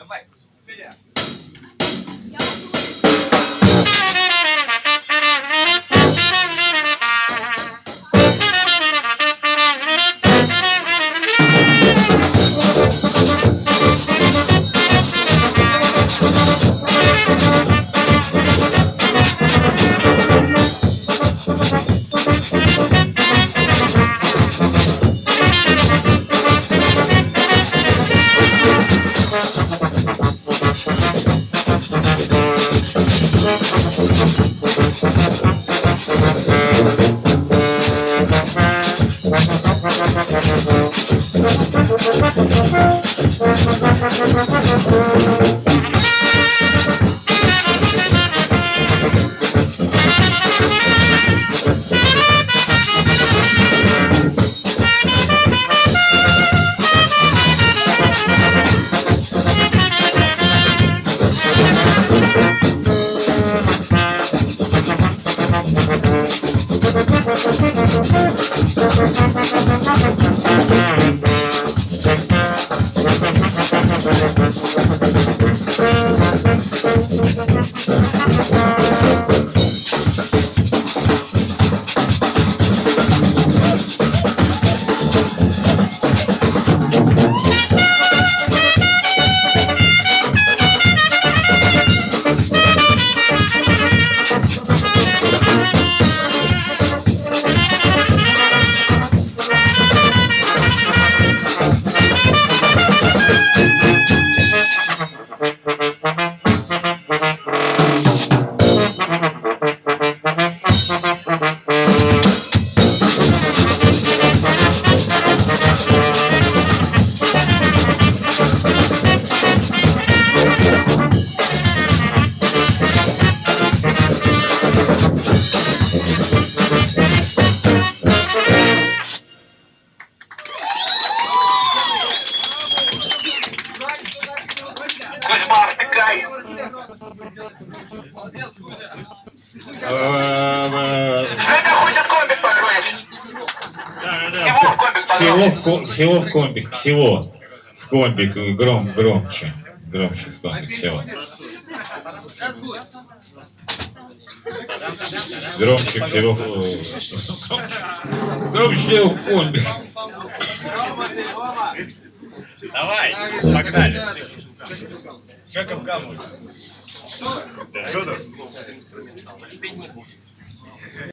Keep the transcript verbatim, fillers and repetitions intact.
Давай. Кузьма, втыкай! Жека хочет комбик покроешь. Всего в комбик Всего в, ко- всего в комбик, всего в комбик, гром, громче, громче в комбик, всего. Громче всего, в- громче всего в комбик. Давай, погнали. Как в гамму. Федор.